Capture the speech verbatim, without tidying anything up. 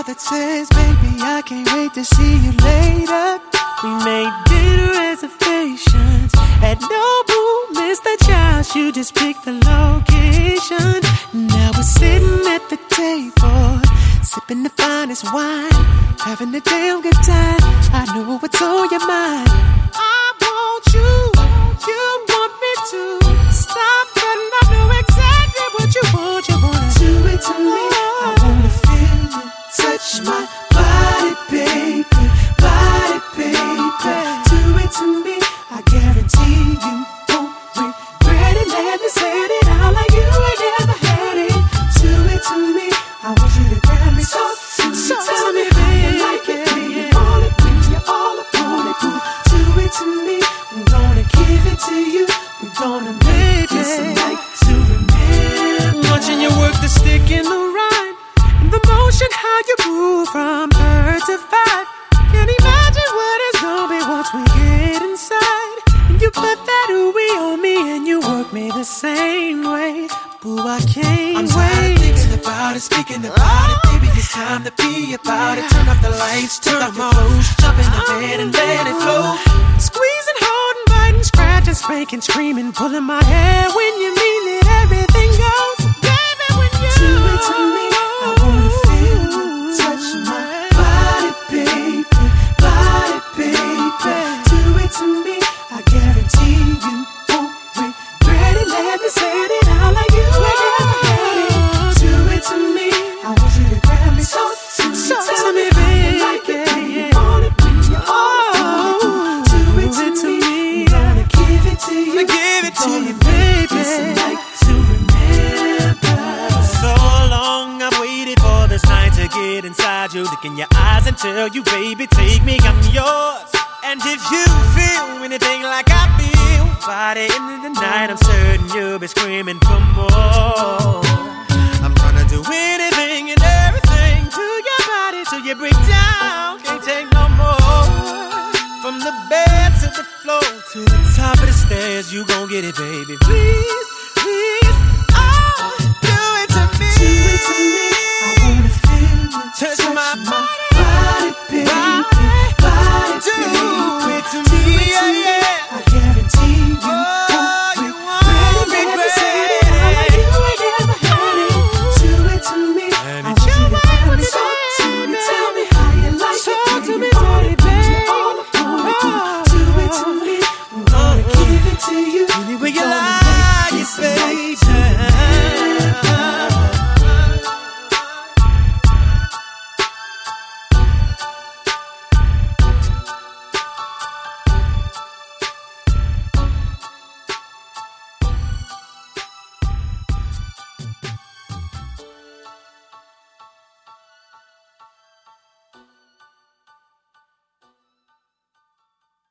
that says, baby, I can't wait to see you later. We made dinner reservations at Nobu, Mister Childs. You just picked the location. Now we're sitting at the table, sipping the finest wine, having a damn good time. I know what's on your mind. I want you, you want me to stop, but I know exactly what you want. You wanna do it to me. I wanna feel you, touch my body, baby, body, baby. Do it to me. I guarantee you won't regret it. Let me say it out like you ain't never had it. Do it to me. I want you to grab me so, so, so tell me how you like it, when you want it, when you all upon it, boo. Do it to me. I'm gonna give it to you. We're gonna make this a night to remember. Watching you work the stick in the rhyme, and the motion how you move from bird to five. Can't imagine what it's gonna be once we get inside. And you put that ooey on me, and you work me the same way. Boo, I can't I'm wait. tired of thinking about it, speaking about it. Baby, it's time to be about it. Turn off the lights, turn off your clothes, jump in the bed and let it flow. Squeezing, holding, biting, scratching, spanking, screaming, pulling my hair when you mean it. Everything goes, baby, when you do it to me. I wanna feel you, touch my body, baby, body, baby. Do it to me. I guarantee you won't regret it. Let me say it out like you ain't never had it. Do it to me. I want you to grab me so, so, so tell me, baby, like it, when you want it, when you all oh, do it to, to me. I'm gonna give it to you. I'm gonna give it to you, baby. It's a night to remember. So long I've waited for this night to get inside you, look in your eyes and tell you, baby, take me, I'm yours. And if you feel anything like I feel, by the end of the night, I'm certain you'll be screaming for more. I'm gonna do anything and everything to your body till you break down, can't take no more. From the bed to the floor to the top of the stairs, you gon' get it, baby. Please